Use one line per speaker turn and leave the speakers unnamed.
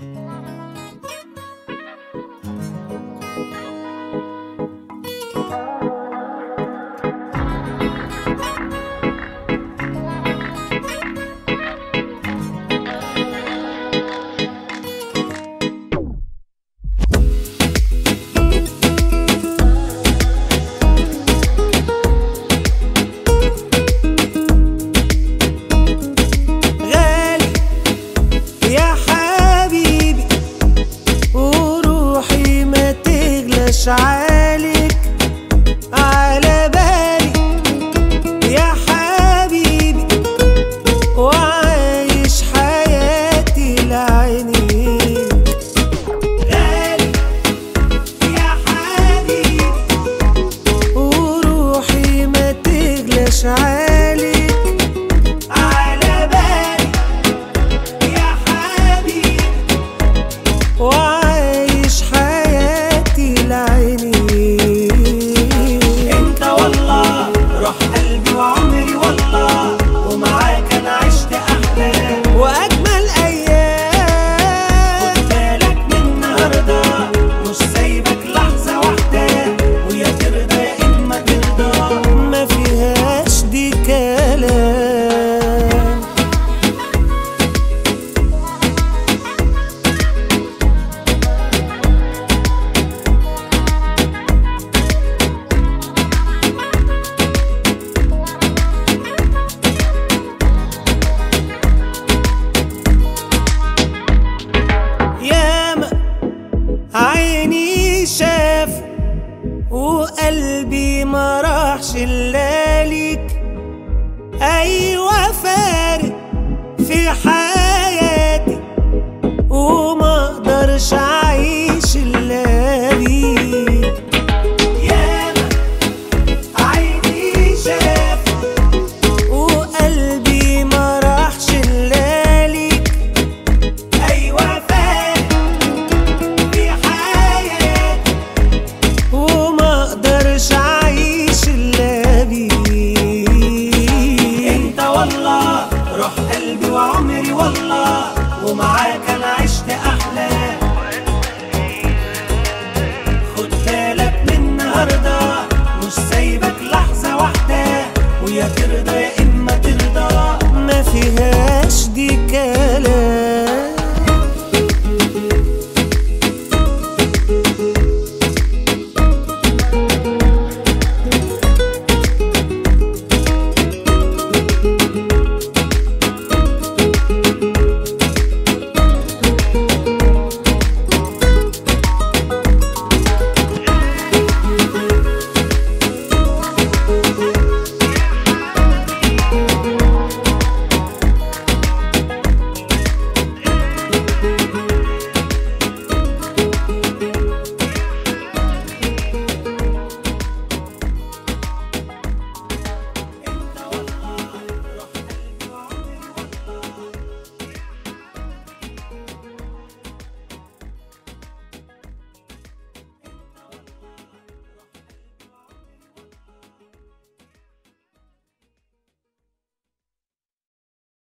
مش عليك على بالي يا حبيبي، وعايش حياتي لعينيك. غالي يا حبيبي وروحي ما تغلاش عليك على بالي يا حبيبي، وعايش حياتي لعينيك.
انت والله روح قلبي وعمري والله، ومعاك انا عشت احلى
واجمل ايام.
خد بالك من النهارده مش سايبك لحظه واحده، ويا ترضى يا اما ترضى،
ما فيهاش دي كلام. ياما عيني شاف وقلبي ما راحش الا ليك. ايوه فارق في حياتي وما اقدرش اعيش الا بيك.
ياما عيني شاف
وقلبي ما راحش الا ليك.
ايوه فارق في حياتي
وما اقدرش اعيش الا بيك.
انت والله روح قلبي وعمري والله، ومعاك انا عشت احلى. خد بالك من النهارده مش سايبك لحظه واحده، ويا ترضى